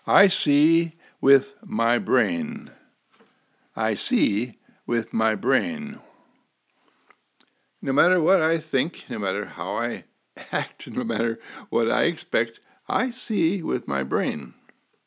I see with my brain. I see with my brain. No matter what I think, no matter how I act, no matter what I expect, I see with my brain.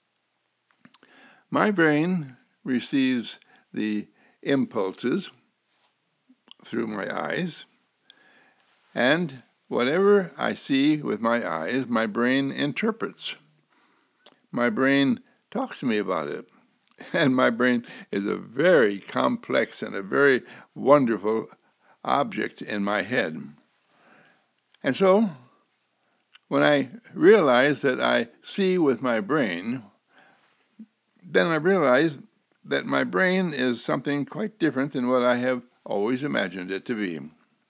My brain receives the impulses through my eyes, and whatever I see with my eyes, my brain interprets. My brain talks to me about it. And my brain is a very complex and a very wonderful object in my head. And so, when I realize that I see with my brain, then I realize that my brain is something quite different than what I have always imagined it to be.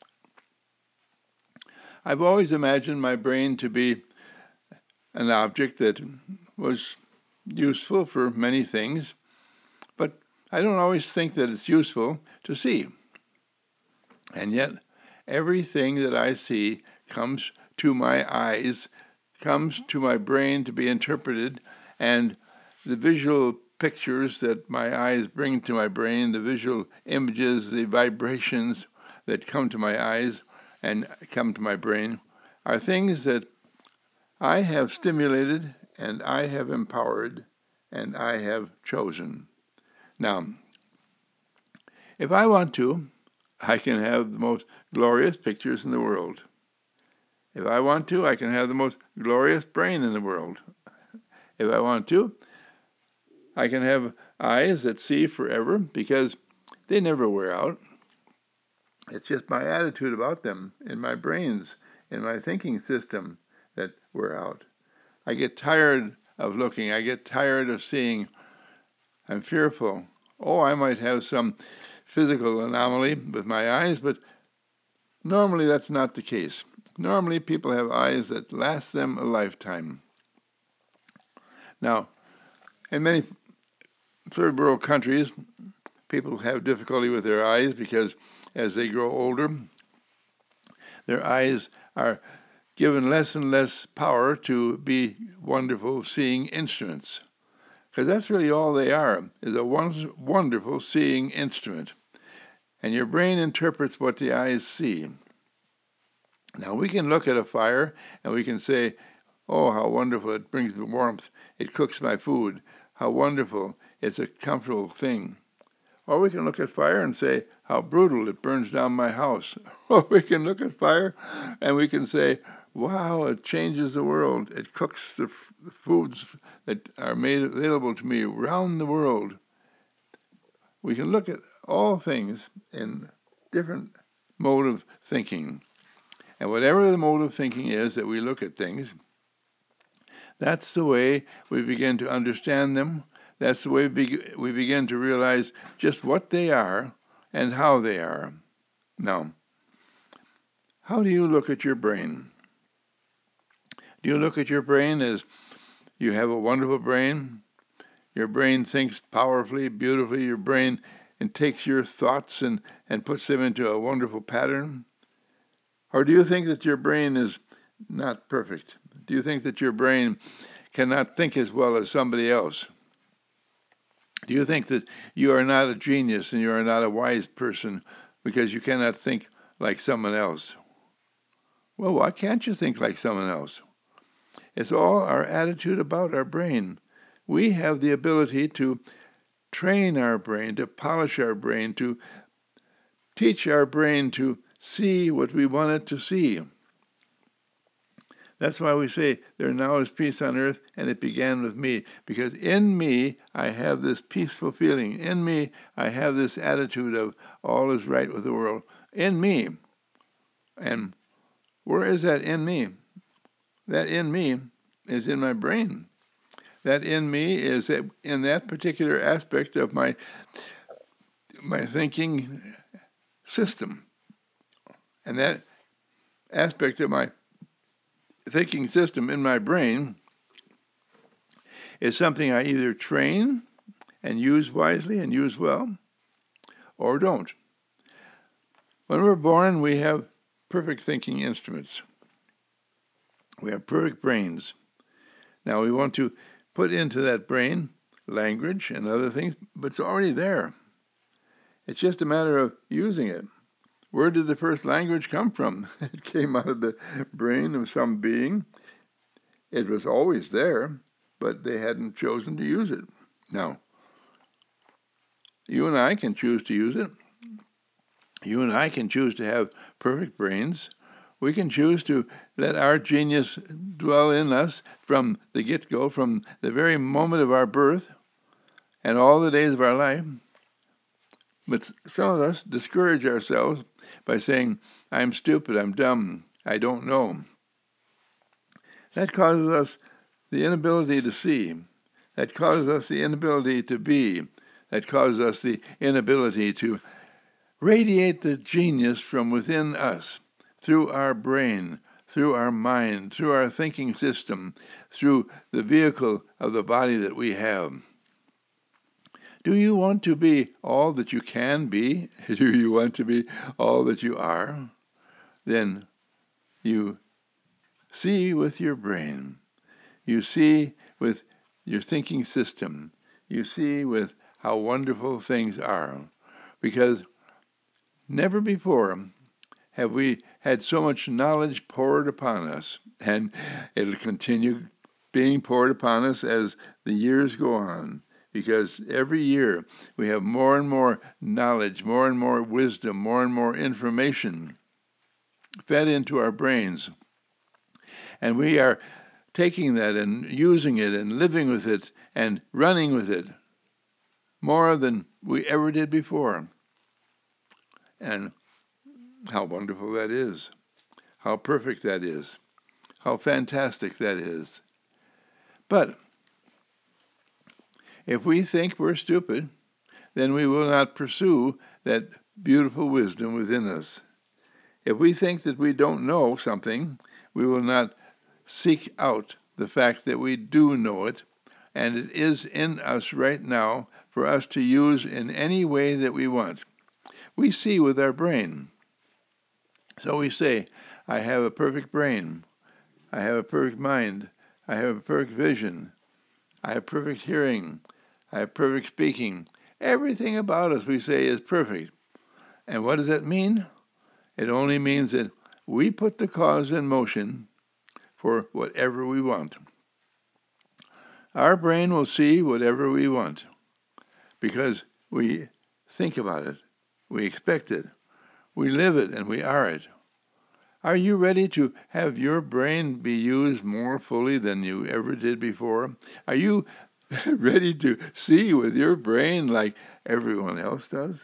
I've always imagined my brain to be an object that was useful for many things, but I don't always think that it's useful to see. And yet, everything that I see comes to my eyes, comes to my brain to be interpreted, and the visual pictures that my eyes bring to my brain, the visual images, the vibrations that come to my eyes and come to my brain, are things that I have stimulated and I have empowered and I have chosen. Now, if I want to, I can have the most glorious pictures in the world. If I want to, I can have the most glorious brain in the world. If I want to, I can have eyes that see forever because they never wear out. It's just my attitude about them in my brains, in my thinking system that wear out. I get tired of looking. I get tired of seeing. I'm fearful. Oh, I might have some physical anomaly with my eyes, but normally that's not the case. Normally people have eyes that last them a lifetime. Now, in many third world countries, people have difficulty with their eyes because as they grow older, their eyes are given less and less power to be wonderful seeing instruments. Because that's really all they are, is a wonderful seeing instrument. And your brain interprets what the eyes see. Now we can look at a fire and we can say, oh, how wonderful, it brings me warmth, it cooks my food, how wonderful, it's a comfortable thing. Or we can look at fire and say, how brutal, it burns down my house. Or we can look at fire and we can say, wow, it changes the world. It cooks the foods that are made available to me around the world. We can look at all things in different mode of thinking. And whatever the mode of thinking is that we look at things, that's the way we begin to understand them. That's the way we begin to realize just what they are and how they are. Now, how do you look at your brain? Do you look at your brain as you have a wonderful brain? Your brain thinks powerfully, beautifully. Your brain and takes your thoughts and puts them into a wonderful pattern? Or do you think that your brain is not perfect? Do you think that your brain cannot think as well as somebody else? Do you think that you are not a genius and you are not a wise person because you cannot think like someone else? Well, why can't you think like someone else? It's all our attitude about our brain. We have the ability to train our brain, to polish our brain, to teach our brain to see what we want it to see. That's why we say, there now is peace on earth, and it began with me. Because in me, I have this peaceful feeling. In me, I have this attitude of all is right with the world. In me. And where is that in me? That in me is in my brain. That in me is in that particular aspect of my thinking system. And that aspect of my thinking system in my brain is something I either train and use wisely and use well, or don't. When we're born, we have perfect thinking instruments. We have perfect brains. Now we want to put into that brain language and other things, but it's already there. It's just a matter of using it. Where did the first language come from? It came out of the brain of some being. It was always there, but they hadn't chosen to use it. Now, you and I can choose to use it. You and I can choose to have perfect brains. We can choose to let our genius dwell in us from the get-go, from the very moment of our birth and all the days of our life. But some of us discourage ourselves by saying, I'm stupid, I'm dumb, I don't know. That causes us the inability to see. That causes us the inability to be. That causes us the inability to radiate the genius from within us, through our brain, through our mind, through our thinking system, through the vehicle of the body that we have. Do you want to be all that you can be? Do you want to be all that you are? Then you see with your brain. You see with your thinking system. You see with how wonderful things are. Because never before have we had so much knowledge poured upon us, and it'll continue being poured upon us as the years go on. Because every year we have more and more knowledge, more and more wisdom, more and more information fed into our brains. And we are taking that and using it and living with it and running with it more than we ever did before. And how wonderful that is. How perfect that is. How fantastic that is. But if we think we're stupid, then we will not pursue that beautiful wisdom within us. If we think that we don't know something, we will not seek out the fact that we do know it, and it is in us right now for us to use in any way that we want. We see with our brain. So we say, I have a perfect brain. I have a perfect mind. I have a perfect vision. I have perfect hearing. I have perfect speaking. Everything about us, we say, is perfect. And what does that mean? It only means that we put the cause in motion for whatever we want. Our brain will see whatever we want because we think about it, we expect it, we live it, and we are it. Are you ready to have your brain be used more fully than you ever did before? Are you ready to see with your brain like everyone else does?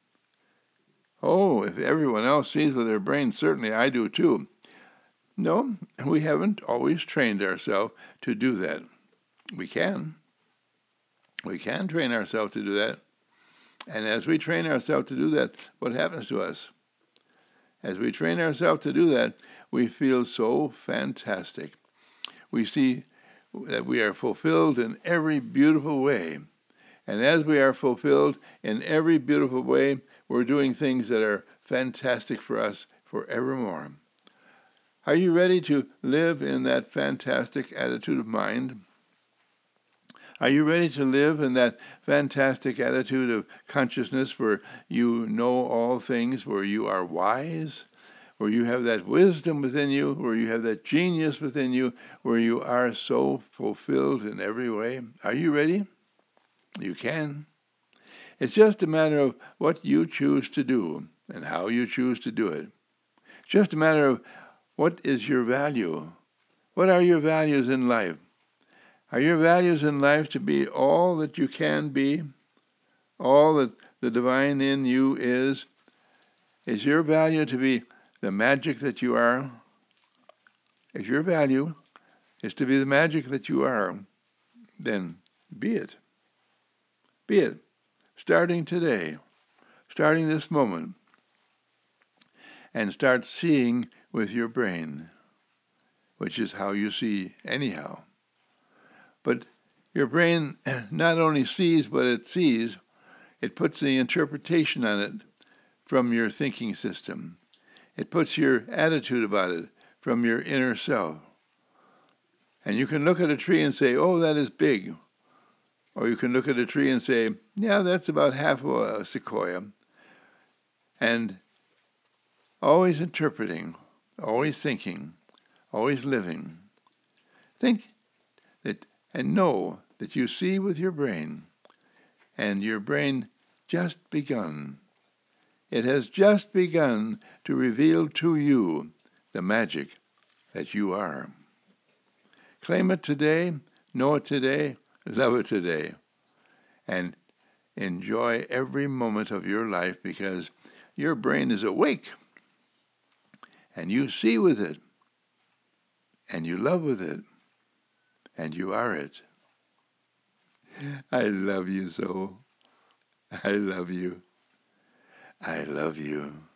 Oh, if everyone else sees with their brain, certainly I do too. No, we haven't always trained ourselves to do that. We can. We can train ourselves to do that. And as we train ourselves to do that, what happens to us? As we train ourselves to do that, we feel so fantastic. We see that we are fulfilled in every beautiful way. And as we are fulfilled in every beautiful way, we're doing things that are fantastic for us forevermore. Are you ready to live in that fantastic attitude of mind? Are you ready to live in that fantastic attitude of consciousness where you know all things, where you are wise, where you have that wisdom within you, where you have that genius within you, where you are so fulfilled in every way? Are you ready? You can. It's just a matter of what you choose to do and how you choose to do it. It's just a matter of what is your value. What are your values in life? Are your values in life to be all that you can be? All that the divine in you is? Is your value to be the magic that you are? If your value is to be the magic that you are, then be it. Be it. Starting today. Starting this moment. And start seeing with your brain, which is how you see anyhow. But your brain not only sees what it sees, it puts the interpretation on it from your thinking system. It puts your attitude about it from your inner self. And you can look at a tree and say, oh, that is big. Or you can look at a tree and say, yeah, that's about half of a sequoia. And always interpreting, always thinking, always living. Think that and know that you see with your brain, and your brain just begun. It has just begun to reveal to you the magic that you are. Claim it today, know it today, love it today, and enjoy every moment of your life because your brain is awake and you see with it and you love with it and you are it. I love you so. I love you. I love you.